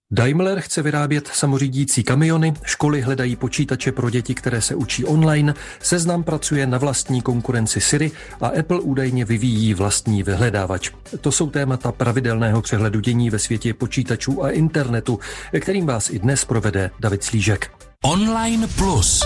Daimler chce vyrábět samořídící kamiony, školy hledají počítače pro děti, které se učí online, Seznam pracuje na vlastní konkurenci Siri a Apple údajně vyvíjí vlastní vyhledávač. To jsou témata pravidelného přehledu dění ve světě počítačů a internetu, kterým vás i dnes provede David Slížek. Online Plus.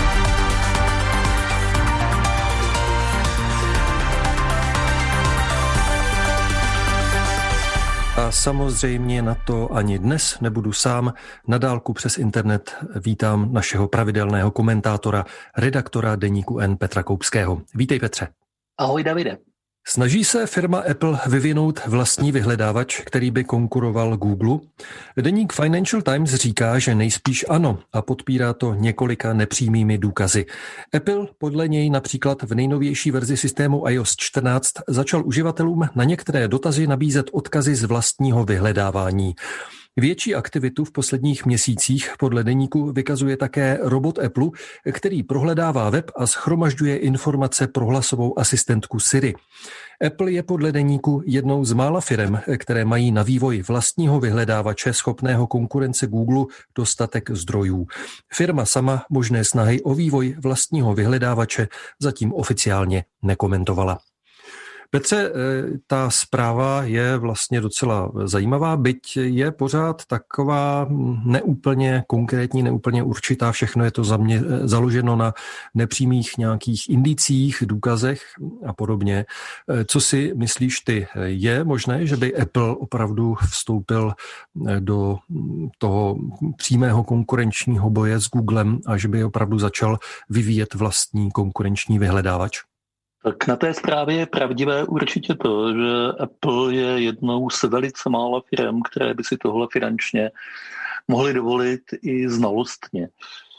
A samozřejmě na to ani dnes nebudu sám. Na dálku přes internet vítám našeho pravidelného komentátora, redaktora deníku N Petra Koupského. Vítej, Petře. Ahoj, Davide. Snaží se firma Apple vyvinout vlastní vyhledávač, který by konkuroval Google? Deník Financial Times říká, že nejspíš ano a podpírá to několika nepřímými důkazy. Apple podle něj například v nejnovější verzi systému iOS 14 začal uživatelům na některé dotazy nabízet odkazy z vlastního vyhledávání. Větší aktivitu v posledních měsících podle deníku vykazuje také robot Apple, který prohledává web a shromažďuje informace pro hlasovou asistentku Siri. Apple je podle deníku jednou z mála firem, které mají na vývoj vlastního vyhledávače schopného konkurence Google dostatek zdrojů. Firma sama možné snahy o vývoj vlastního vyhledávače zatím oficiálně nekomentovala. Petře, ta zpráva je vlastně docela zajímavá, byť je pořád taková neúplně konkrétní, neúplně určitá. Všechno je to založeno na nepřímých nějakých indicích, důkazech a podobně. Co si myslíš ty? Je možné, že by Apple opravdu vstoupil do toho přímého konkurenčního boje s Googlem a že by opravdu začal vyvíjet vlastní konkurenční vyhledávač? Tak na té zprávě je pravdivé určitě to, že Apple je jednou z velice mála firm, které by si tohle finančně mohly dovolit i znalostně.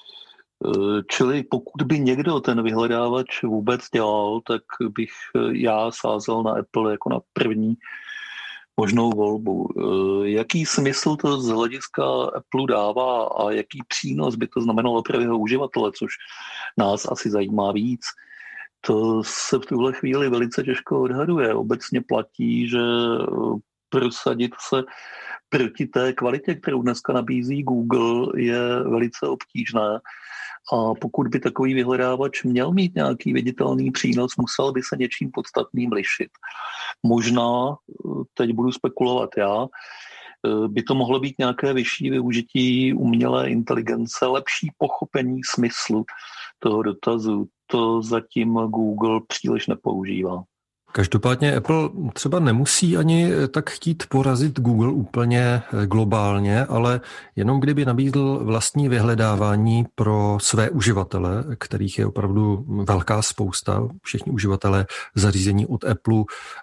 Čili pokud by někdo ten vyhledávač vůbec dělal, tak bych já sázel na Apple jako na první možnou volbu. Jaký smysl to z hlediska Apple dává a jaký přínos by to znamenalo pro jeho uživatele, což nás asi zajímá víc, to se v tuhle chvíli velice těžko odhaduje. Obecně platí, že prosadit se proti té kvalitě, kterou dneska nabízí Google, je velice obtížné. A pokud by takový vyhledávač měl mít nějaký viditelný přínos, musel by se něčím podstatným lišit. Možná, teď budu spekulovat já, by to mohlo být nějaké vyšší využití umělé inteligence, lepší pochopení smyslu toho dotazu. To zatím Google příliš nepoužívá. Každopádně Apple třeba nemusí ani tak chtít porazit Google úplně globálně, ale jenom kdyby nabídl vlastní vyhledávání pro své uživatele, kterých je opravdu velká spousta, všichni uživatelé zařízení od Apple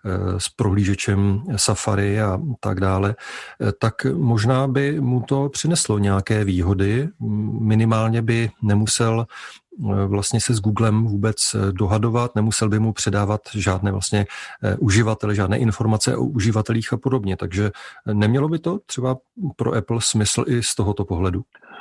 s prohlížečem Safari a tak dále, tak možná by mu to přineslo nějaké výhody, minimálně by nemusel vlastně se s Googlem vůbec dohadovat, nemusel by mu předávat žádné vlastně uživatele, žádné informace o uživatelích a podobně. Takže nemělo by to třeba pro Apple smysl i z tohoto pohledu?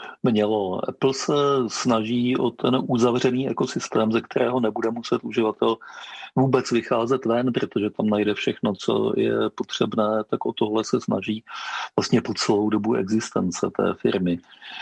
Mělo. Apple se snaží o ten uzavřený ekosystém, ze kterého nebude muset uživatel vůbec vycházet ven, protože tam najde všechno, co je potřebné, tak o tohle se snaží vlastně po celou dobu existence té firmy.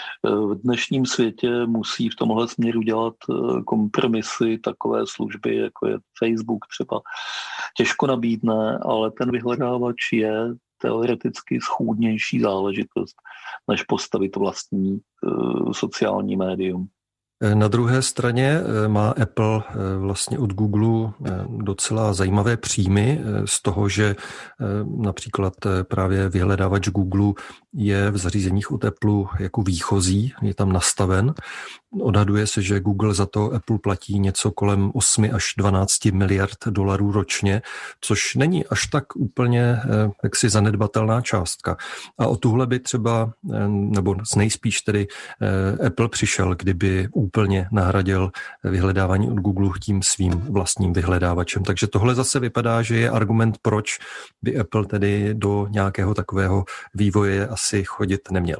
V dnešním světě musí v tomhle směru dělat kompromisy, takové služby, jako je Facebook třeba, těžko nabídne, ale ten vyhledávač je teoreticky schůdnější záležitost, než postavit vlastní sociální médium. Na druhé straně má Apple vlastně od Google docela zajímavé příjmy z toho, že například právě vyhledávač Google je v zařízeních od Apple jako výchozí, je tam nastaven. Odhaduje se, že Google za to Apple platí něco kolem 8 až 12 miliard dolarů ročně, což není až tak úplně jaksi zanedbatelná částka. A o tuhle by třeba, nebo nejspíš tedy Apple přišel, kdyby úplně nahradil vyhledávání od Google tím svým vlastním vyhledávačem. Takže tohle zase vypadá, že je argument, proč by Apple tedy do nějakého takového vývoje asi chodit neměl.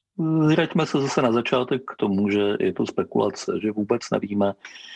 Vraťme se zase na začátek k tomu, že je to spekulace, že vůbec nevíme,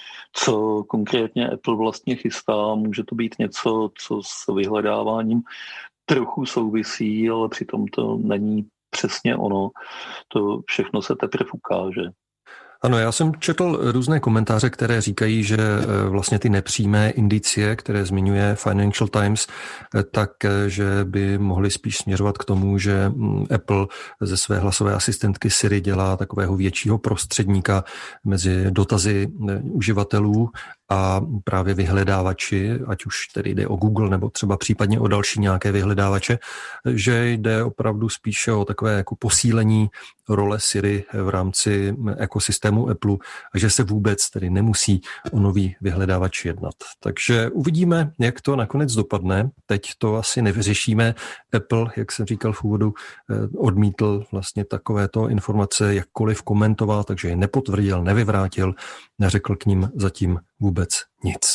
co konkrétně Apple vlastně chystá. Může to být něco, co s vyhledáváním trochu souvisí, ale přitom to není přesně ono. To všechno se teprve ukáže. Ano, já jsem četl různé komentáře, které říkají, že vlastně ty nepřímé indicie, které zmiňuje Financial Times, tak, že by mohly spíš směřovat k tomu, že Apple ze své hlasové asistentky Siri dělá takového většího prostředníka mezi dotazy uživatelů a právě vyhledávači, ať už tedy jde o Google nebo třeba případně o další nějaké vyhledávače, že jde opravdu spíše o takové jako posílení role Siri v rámci ekosystému Apple a že se vůbec tedy nemusí o nový vyhledávač jednat. Takže uvidíme, jak to nakonec dopadne. Teď to asi nevyřešíme. Apple, jak jsem říkal v úvodu, odmítl vlastně takovéto informace jakkoliv komentoval, takže je nepotvrdil, nevyvrátil, neřekl k nim zatím vůbec nic.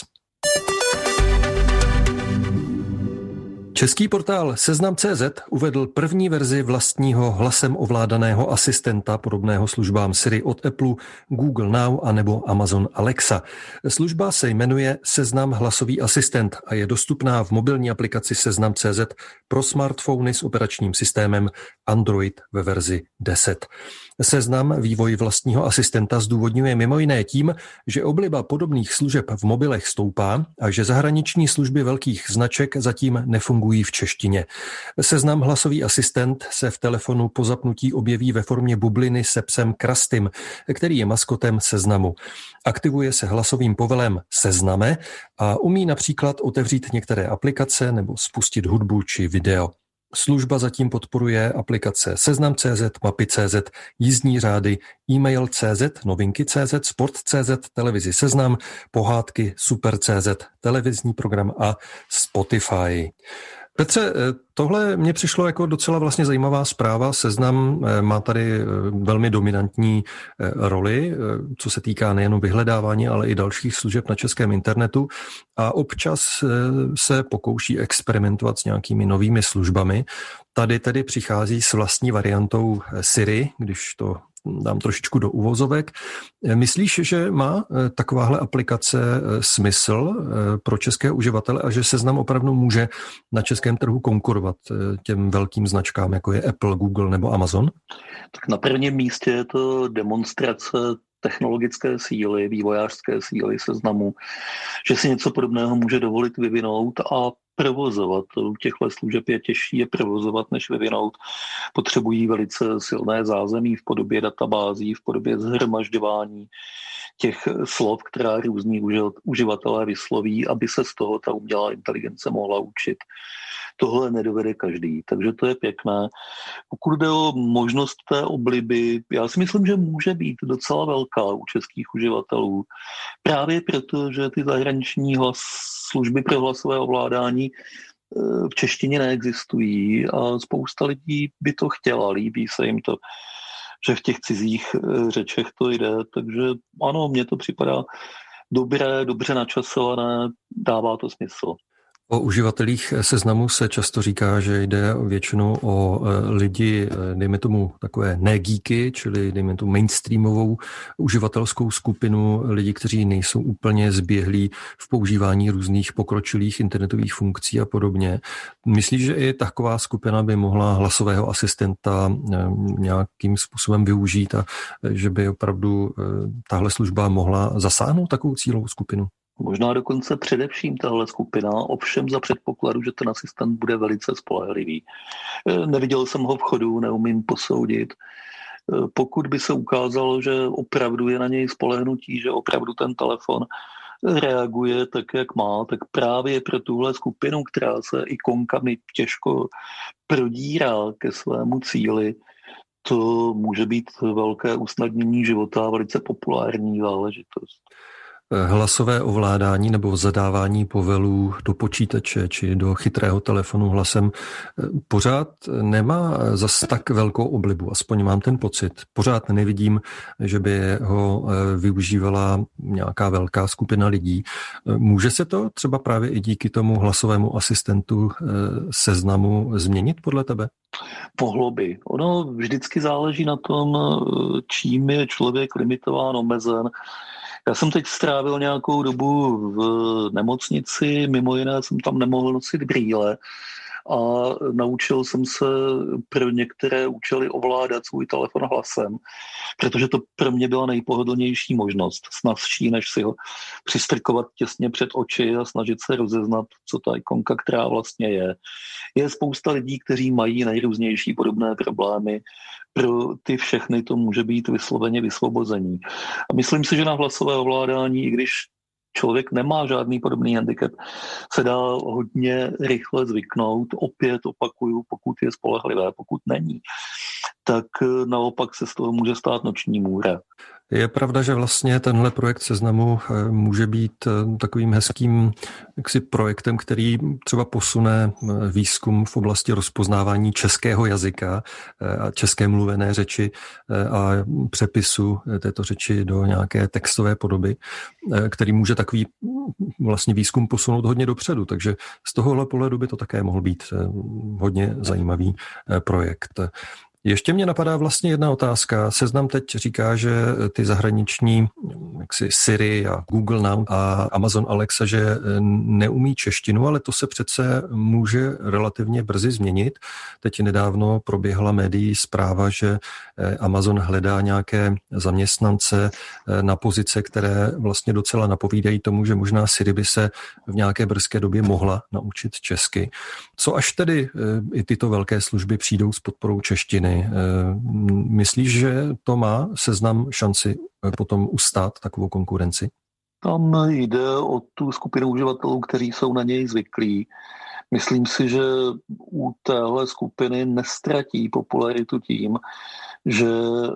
Český portál Seznam.cz uvedl první verzi vlastního hlasem ovládaného asistenta podobného službám Siri od Apple, Google Now a nebo Amazon Alexa. Služba se jmenuje Seznam hlasový asistent a je dostupná v mobilní aplikaci Seznam.cz pro smartfony s operačním systémem Android ve verzi 10. Seznam vývoj vlastního asistenta zdůvodňuje mimo jiné tím, že obliba podobných služeb v mobilech stoupá a že zahraniční služby velkých značek zatím nefungují v češtině. Seznam hlasový asistent se v telefonu po zapnutí objeví ve formě bubliny se psem Krastym, který je maskotem Seznamu. Aktivuje se hlasovým povelem Sezname a umí například otevřít některé aplikace nebo spustit hudbu či video. Služba zatím podporuje aplikace Seznam.cz, Mapy.cz, jízdní řády, e-mail.cz, novinky.cz, sport.cz, televizi Seznam, pohádky Super.cz, televizní program a Spotify. Petře, tohle mně přišlo jako docela vlastně zajímavá zpráva. Seznam má tady velmi dominantní roli, co se týká nejen vyhledávání, ale i dalších služeb na českém internetu a občas se pokouší experimentovat s nějakými novými službami. Tady tedy přichází s vlastní variantou Siri, když to dám trošičku do uvozovek. Myslíš, že má takováhle aplikace smysl pro české uživatele a že Seznam opravdu může na českém trhu konkurovat těm velkým značkám, jako je Apple, Google nebo Amazon? Tak na prvním místě je to demonstrace technologické síly, vývojářské síly Seznamu, že si něco podobného může dovolit vyvinout a provozovat. Těchto služeb je těžší je provozovat, než vyvinout. Potřebují velice silné zázemí v podobě databází, v podobě shromažďování těch slov, která různí uživatelé vysloví, aby se z toho ta umělá inteligence mohla učit. Tohle nedovede každý, takže to je pěkné. Pokud jde o možnost té obliby, já si myslím, že může být docela velká u českých uživatelů. Právě proto, že ty zahraniční služby pro hlasové ovládání v češtině neexistují a spousta lidí by to chtěla, líbí se jim to, že v těch cizích řečech to jde, takže ano, mně to připadá dobré, dobře načasované, dává to smysl. O uživatelích Seznamu se často říká, že jde většinou o lidi, dejme tomu takové ne-geeky, čili dejme tomu mainstreamovou uživatelskou skupinu lidí, kteří nejsou úplně zběhlí v používání různých pokročilých internetových funkcí a podobně. Myslíš, že i taková skupina by mohla hlasového asistenta nějakým způsobem využít a že by opravdu tahle služba mohla zasáhnout takovou cílovou skupinu? Možná dokonce především tahle skupina, ovšem za předpokladu, že ten asistent bude velice spolehlivý. Neviděl jsem ho v chodu, neumím posoudit. Pokud by se ukázalo, že opravdu je na něj spolehnutí, že opravdu ten telefon reaguje tak, jak má, tak právě pro tuhle skupinu, která se ikonkami těžko prodírá ke svému cíli, to může být velké usnadnění života a velice populární záležitost. Hlasové ovládání nebo zadávání povelů do počítače či do chytrého telefonu hlasem pořád nemá zas tak velkou oblibu, aspoň mám ten pocit. Pořád nevidím, že by ho využívala nějaká velká skupina lidí. Může se to třeba právě i díky tomu hlasovému asistentu Seznamu změnit podle tebe? Mohlo by. Ono vždycky záleží na tom, čím je člověk limitován, omezen. Já jsem teď strávil nějakou dobu v nemocnici, mimo jiné jsem tam nemohl nosit brýle a naučil jsem se pro některé účely ovládat svůj telefon hlasem, protože to pro mě byla nejpohodlnější možnost, snazší, než si ho přistrkovat těsně před oči a snažit se rozeznat, co ta ikonka, která vlastně je. Je spousta lidí, kteří mají nejrůznější podobné problémy. Pro ty všechny to může být vysloveně vysvobození. A myslím si, že na hlasové ovládání, i když člověk nemá žádný podobný handicap, se dá hodně rychle zvyknout. Opět opakuju, pokud je spolehlivé, pokud není, tak naopak se z toho může stát noční můra. Je pravda, že vlastně tenhle projekt Seznamu může být takovým hezkým projektem, který třeba posune výzkum v oblasti rozpoznávání českého jazyka a české mluvené řeči a přepisu této řeči do nějaké textové podoby, který může takový vlastně výzkum posunout hodně dopředu. Takže z tohohle pohledu by to také mohl být hodně zajímavý projekt. Ještě mě napadá vlastně jedna otázka. Seznam teď říká, že ty zahraniční Siri a Google Now a Amazon Alexa, že neumí češtinu, ale to se přece může relativně brzy změnit. Teď nedávno proběhla médií zpráva, že Amazon hledá nějaké zaměstnance na pozice, které vlastně docela napovídají tomu, že možná Siri by se v nějaké brzké době mohla naučit česky. Co až tedy i tyto velké služby přijdou s podporou češtiny? Myslíš, že to má Seznam šanci potom ustát takovou konkurenci? Tam jde o tu skupinu uživatelů, kteří jsou na něj zvyklí. Myslím si, že u téhle skupiny nestratí popularitu tím, že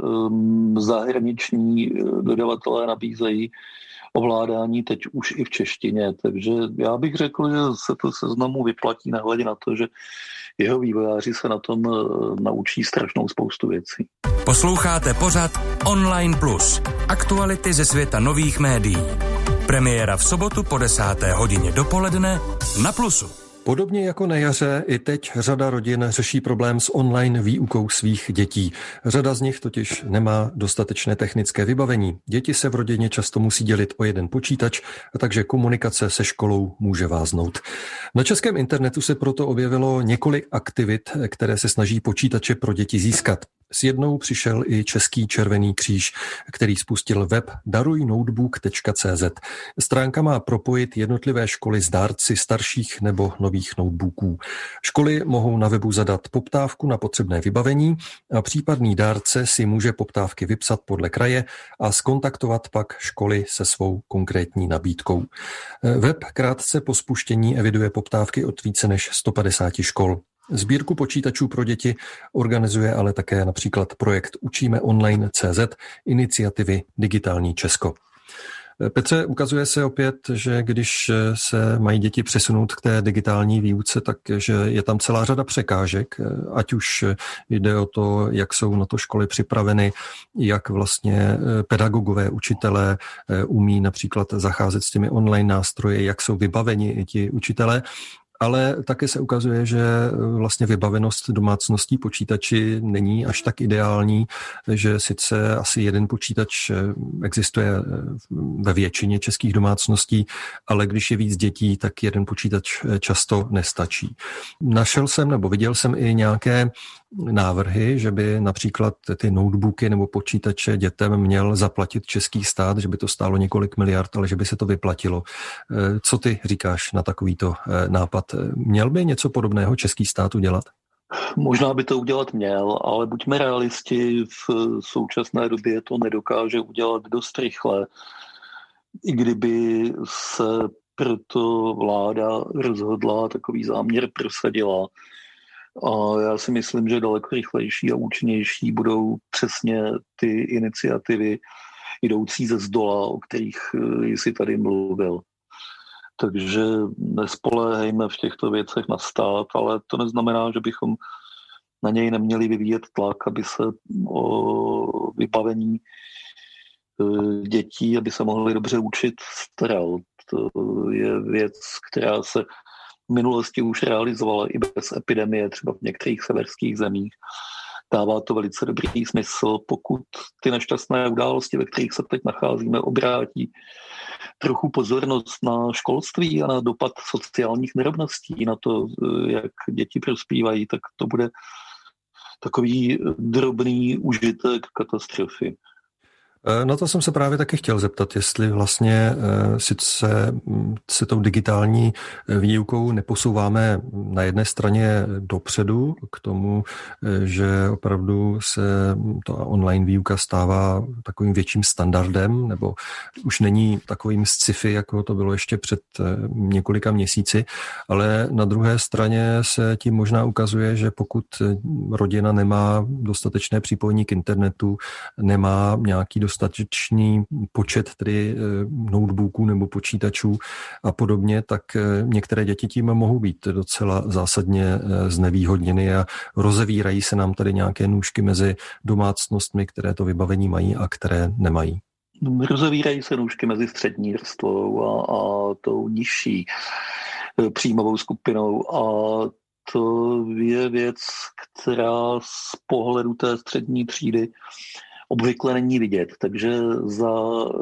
zahraniční dodavatelé nabízejí ovládání teď už i v češtině. Takže já bych řekl, že se to Seznamu vyplatí nehledě na to, že jeho vývojáři se na tom naučí strašnou spoustu věcí. Posloucháte pořad Online Plus. Aktuality ze světa nových médií. Premiéra v sobotu po 10. hodině dopoledne na Plusu. Podobně jako na jaře, i teď řada rodin řeší problém s online výukou svých dětí. Řada z nich totiž nemá dostatečné technické vybavení. Děti se v rodině často musí dělit o jeden počítač, takže komunikace se školou může váznout. Na českém internetu se proto objevilo několik aktivit, které se snaží počítače pro děti získat. S jednou přišel i Český červený kříž, který spustil web darujnotebook.cz. Stránka má propojit jednotlivé školy s dárci starších nebo nových notebooků. Školy mohou na webu zadat poptávku na potřebné vybavení a případný dárce si může poptávky vypsat podle kraje a zkontaktovat pak školy se svou konkrétní nabídkou. Web krátce po spuštění eviduje poptávky od více než 150 škol. Sbírku počítačů pro děti organizuje ale také například projekt Učíme online.cz iniciativy Digitální Česko. Petře, ukazuje se opět, že když se mají děti přesunout k té digitální výuce, takže je tam celá řada překážek, ať už jde o to, jak jsou na to školy připraveny, jak vlastně pedagogové, učitelé umí například zacházet s těmi online nástroji, jak jsou vybaveni i ti učitelé. Ale také se ukazuje, že vlastně vybavenost domácností počítači není až tak ideální, že sice asi jeden počítač existuje ve většině českých domácností, ale když je víc dětí, tak jeden počítač často nestačí. Našel jsem nebo viděl jsem i nějaké návrhy, že by například ty notebooky nebo počítače dětem měl zaplatit český stát, že by to stálo několik miliard, ale že by se to vyplatilo. Co ty říkáš na takovýto nápad? Měl by něco podobného český stát udělat? Možná by to udělat měl, ale buďme realisti, v současné době to nedokáže udělat dost rychle. I kdyby se proto vláda rozhodla, takový záměr prosadila. A já si myslím, že daleko rychlejší a účinnější budou přesně ty iniciativy jdoucí ze zdola, o kterých jsi tady mluvil. Takže nespoléhejme v těchto věcech na stát, ale to neznamená, že bychom na něj neměli vyvíjet tlak, aby se o vybavení dětí, aby se mohli dobře učit, staral. To je věc, která se v minulosti už realizovala i bez epidemie, třeba v některých severských zemích. dává to velice dobrý smysl, pokud ty nešťastné události, ve kterých se teď nacházíme, obrátí trochu pozornost na školství a na dopad sociálních nerovností, na to, jak děti prospívají, tak to bude takový drobný užitek katastrofy. Na to jsem se právě taky chtěl zeptat, jestli vlastně sice se tou digitální výukou neposouváme na jedné straně dopředu k tomu, že opravdu se ta online výuka stává takovým větším standardem, nebo už není takovým sci-fi, jako to bylo ještě před několika měsíci, ale na druhé straně se tím možná ukazuje, že pokud rodina nemá dostatečné připojení k internetu, nemá nějaký dostatečný počet tedy notebooků nebo počítačů a podobně, tak některé děti tím mohou být docela zásadně znevýhodněny a rozevírají se nám tady nějaké nůžky mezi domácnostmi, které to vybavení mají a které nemají. Rozevírají se nůžky mezi střední vrstvou a tou nižší příjmovou skupinou a to je věc, která z pohledu té střední třídy obvykle není vidět, takže za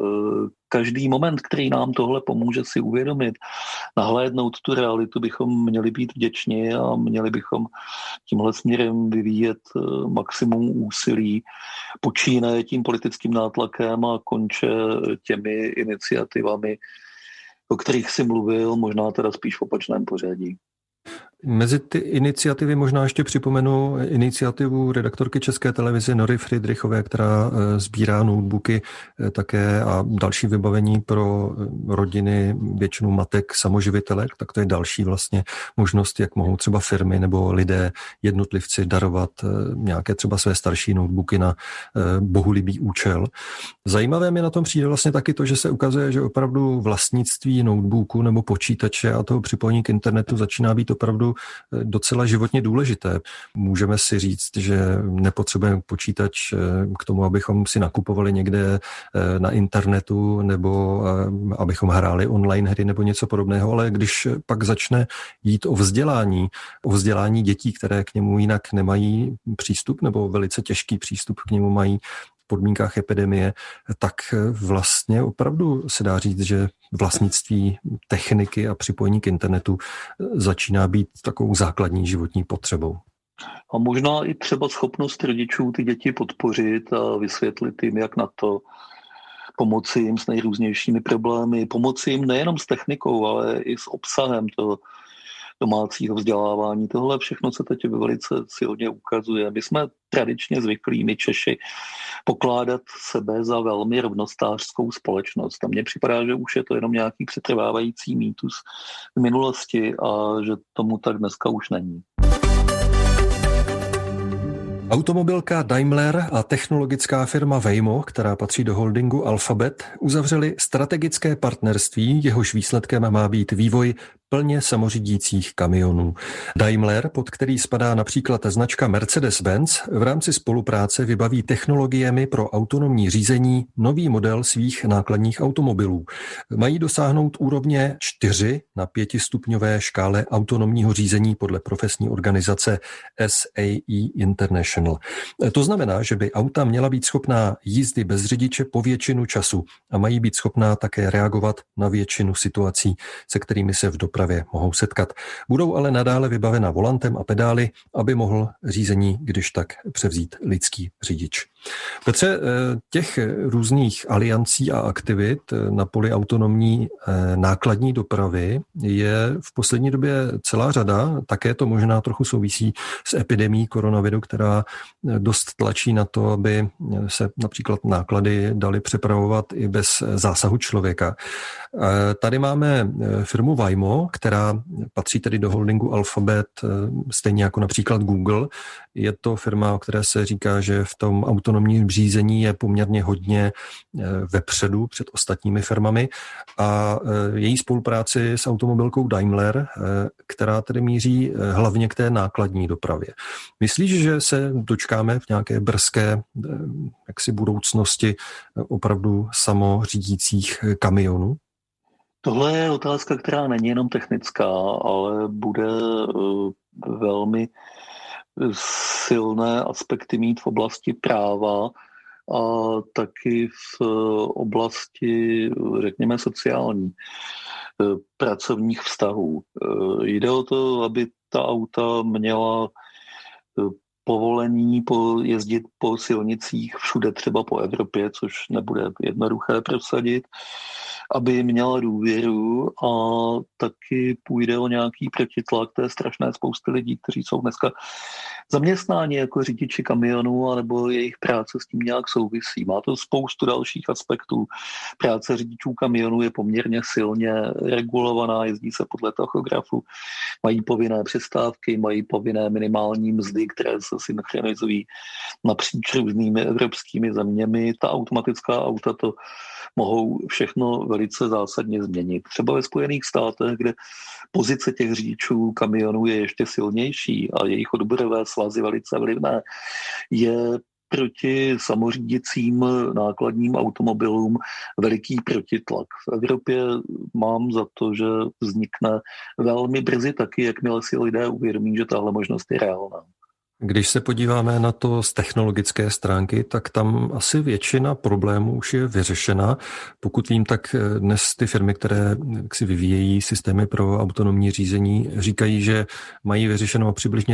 každý moment, který nám tohle pomůže si uvědomit, nahlédnout tu realitu, bychom měli být vděční a měli bychom tímhle směrem vyvíjet maximum úsilí, počínaje tím politickým nátlakem a konče těmi iniciativami, o kterých si mluvil, možná teda spíš v opačném pořadí. Mezi ty iniciativy možná ještě připomenu iniciativu redaktorky České televize Nory Friedrichové, která sbírá notebooky také a další vybavení pro rodiny, většinou matek samoživitelek, tak to je další vlastně možnost, jak mohou třeba firmy nebo lidé, jednotlivci darovat nějaké třeba své starší notebooky na bohulibý účel. Zajímavé mi na tom přijde vlastně taky to, že se ukazuje, že opravdu vlastnictví notebooku nebo počítače a toho připojení k internetu začíná být opravdu docela životně důležité. Můžeme si říct, že nepotřebujeme počítač k tomu, abychom si nakupovali někde na internetu nebo abychom hráli online hry nebo něco podobného, ale když pak začne jít o vzdělání dětí, které k němu jinak nemají přístup nebo velice těžký přístup k němu mají v podmínkách epidemie, tak vlastně opravdu se dá říct, že vlastnictví techniky a připojení k internetu začíná být takovou základní životní potřebou. A možná i třeba schopnost rodičů ty děti podpořit a vysvětlit jim, jak na to, pomoci jim s nejrůznějšími problémy, pomoci jim nejenom s technikou, ale i s obsahem toho domácího vzdělávání. Tohle všechno se teď velice silně ukazuje. My jsme tradičně zvyklí, my Češi, pokládat sebe za velmi rovnostářskou společnost. A mně připadá, že už je to jenom nějaký přetrvávající mýtus v minulosti a že tomu tak dneska už není. Automobilka Daimler a technologická firma Waymo, která patří do holdingu Alphabet, uzavřeli strategické partnerství, jehož výsledkem má být vývoj plně samořídících kamionů. Daimler, pod který spadá například značka Mercedes-Benz, v rámci spolupráce vybaví technologiemi pro autonomní řízení nový model svých nákladních automobilů. Mají dosáhnout úrovně 4 na 5stupňové škále autonomního řízení podle profesní organizace SAE International. To znamená, že by auta měla být schopná jízdy bez řidiče po většinu času a mají být schopná také reagovat na většinu situací, se kterými se v dopravě mohou setkat. Budou ale nadále vybavena volantem a pedály, aby mohl řízení když tak převzít lidský řidič. Petře, těch různých aliancí a aktivit na poli autonomní nákladní dopravy je v poslední době celá řada. Také to možná trochu souvisí s epidemií koronaviru, která dost tlačí na to, aby se například náklady daly přepravovat i bez zásahu člověka. Tady máme firmu Waymo, která patří tedy do holdingu Alphabet, stejně jako například Google. Je to firma, o které se říká, že v tom autonomním řízení je poměrně hodně vepředu před ostatními firmami a její spolupráci s automobilkou Daimler, která tedy míří hlavně k té nákladní dopravě. Myslíš, že se dočkáme v nějaké brzké budoucnosti opravdu samořídících kamionů? Tohle je otázka, která není jenom technická, ale bude velmi silné aspekty mít v oblasti práva a taky v oblasti, řekněme, sociální, pracovních vztahů. Jde o to, aby ta auta měla povolení jezdit po silnicích všude, třeba po Evropě, což nebude jednoduché prosadit, aby měla důvěru a taky půjde o nějaký protitlak té strašné spousty lidí, kteří jsou dneska zaměstnáni jako řidiči kamionů, anebo jejich práce s tím nějak souvisí. Má to spoustu dalších aspektů. Práce řidičů kamionů je poměrně silně regulovaná, jezdí se podle tachografu, mají povinné přestávky, mají povinné minimální mzdy, které se synchronizují napříč různými evropskými zeměmi. Ta automatická auta to mohou všechno velice zásadně změnit. Třeba ve Spojených státech, kde pozice těch řidičů kamionů je ještě silnější a jejich odborové svazy velice vlivné, je proti samořídicím nákladním automobilům veliký protitlak. V Evropě mám za to, že vznikne velmi brzy taky, jakmile si lidé uvědomí, že tahle možnost je reálná. Když se podíváme na to z technologické stránky, tak tam asi většina problémů už je vyřešena. Pokud vím, tak dnes ty firmy, které si vyvíjejí systémy pro autonomní řízení, říkají, že mají vyřešeno přibližně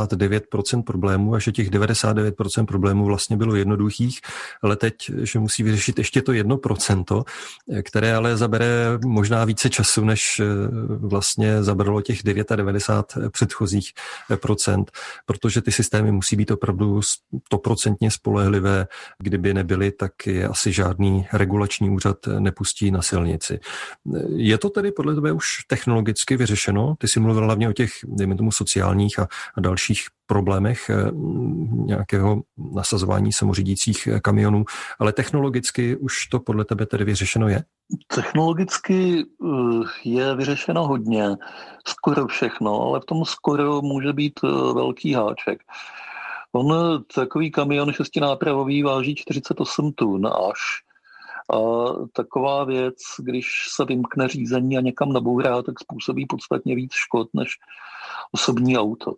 99% problémů a že těch 99% problémů vlastně bylo jednoduchých, ale teď, že musí vyřešit ještě to 1%, které ale zabere možná více času, než vlastně zabralo těch 99 předchozích procent, protože ty systémy musí být opravdu 100% spolehlivé. Kdyby nebyly, tak je asi žádný regulační úřad nepustí na silnici. Je to tedy podle tebe už technologicky vyřešeno? Ty jsi mluvil hlavně o těch, dejme tomu, sociálních a dalších problémech nějakého nasazování samořídících kamionů, ale technologicky už to podle tebe tedy vyřešeno je? Technologicky je vyřešeno hodně, skoro všechno, ale v tom skoro může být velký háček. On takový kamion šestinápravový váží 48 tun až. A taková věc, když se vymkne řízení a někam nabourá, tak způsobí podstatně víc škod než osobní auto.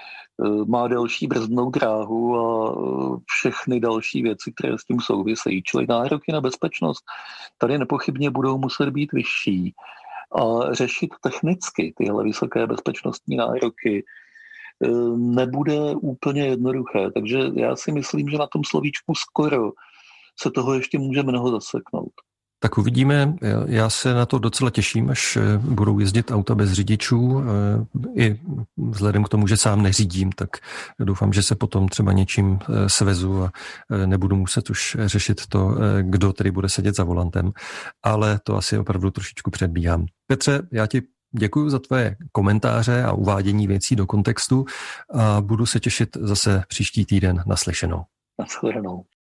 Má delší brzdnou dráhu a všechny další věci, které s tím souvisejí. Čili nároky na bezpečnost tady nepochybně budou muset být vyšší. A řešit technicky tyhle vysoké bezpečnostní nároky nebude úplně jednoduché. Takže já si myslím, že na tom slovíčku skoro se toho ještě může mnoho zaseknout. Tak uvidíme, já se na to docela těším, až budou jezdit auta bez řidičů. I vzhledem k tomu, že sám neřídím, tak doufám, že se potom třeba něčím svezu a nebudu muset už řešit to, kdo tedy bude sedět za volantem, ale to asi opravdu trošičku předbíhám. Petře, já ti děkuji za tvé komentáře a uvádění věcí do kontextu a budu se těšit zase příští týden. Naslyšenou. Nashledanou.